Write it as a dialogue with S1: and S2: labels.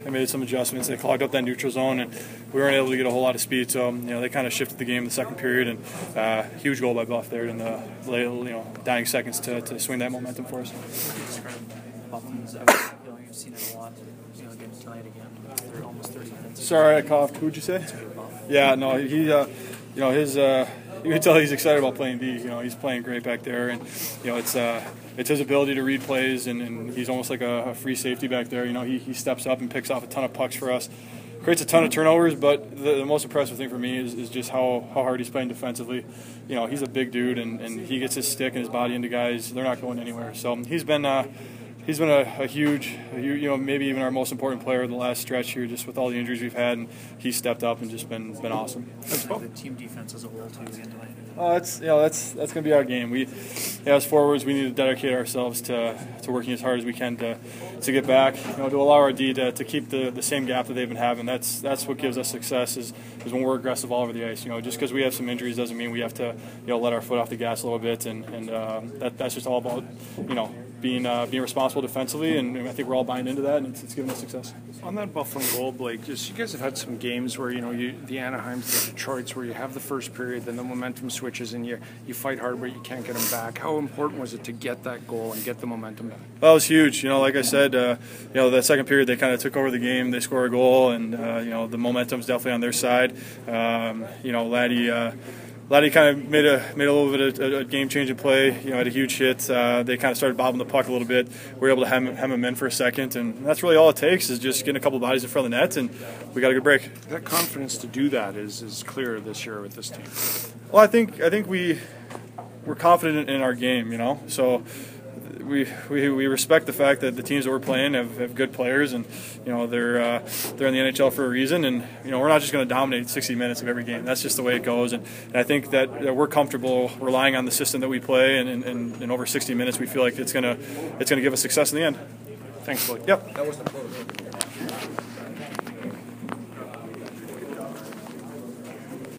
S1: made some adjustments. They clogged up that neutral zone, and we weren't able to get a whole lot of speed. So they kind of shifted the game in the second period, and huge goal by Buff there in the dying seconds to swing that momentum for us.
S2: You've seen it a lot. Again tonight again. They're almost 30 minutes.
S1: Sorry, I coughed. Who'd you say? Yeah, no, he, his. You can tell he's excited about playing D. He's playing great back there, and it's his ability to read plays, and he's almost like a free safety back there. He steps up and picks off a ton of pucks for us, creates a ton of turnovers. But the most impressive thing for me is just how hard he's playing defensively. He's a big dude, and he gets his stick and his body into guys. They're not going anywhere. So he's been a huge, maybe even our most important player in the last stretch here, just with all the injuries we've had, and he's stepped up and just been awesome.
S2: The team defense as a whole too again tonight.
S1: That's going to be our game. We, as forwards, we need to dedicate ourselves to working as hard as we can to get back. To allow our D to keep the same gap that they've been having. That's what gives us success is when we're aggressive all over the ice. Just because we have some injuries doesn't mean we have to let our foot off the gas a little bit, and that's just all about being responsible defensively, and I think we're all buying into that, and it's giving us success.
S3: On that Buffalo goal, Blake, you guys have had some games where the Anaheims, the Detroits, where you have the first period, then the momentum switches, and you fight hard, but you can't get them back. How important was it to get that goal and get the momentum back?
S1: Well, it was huge. Like I said, that second period they kind of took over the game. They scored a goal, and the momentum's definitely on their side. Laddie kind of made a little bit of a game-changing play. Had a huge hit. They kind of started bobbing the puck a little bit. We were able to hem him in for a second, and that's really all it takes is just getting a couple bodies in front of the net, and we got a good break.
S3: That confidence to do that is clear this year with this team.
S1: Well, I think we're confident in our game. So. We respect the fact that the teams that we're playing have good players, and they're in the NHL for a reason, and we're not just going to dominate 60 minutes of every game. That's just the way it goes, and I think that we're comfortable relying on the system that we play, and over 60 minutes we feel like it's going to give us success in the end.
S3: Thanks, Blake.
S1: Yep.
S4: That was the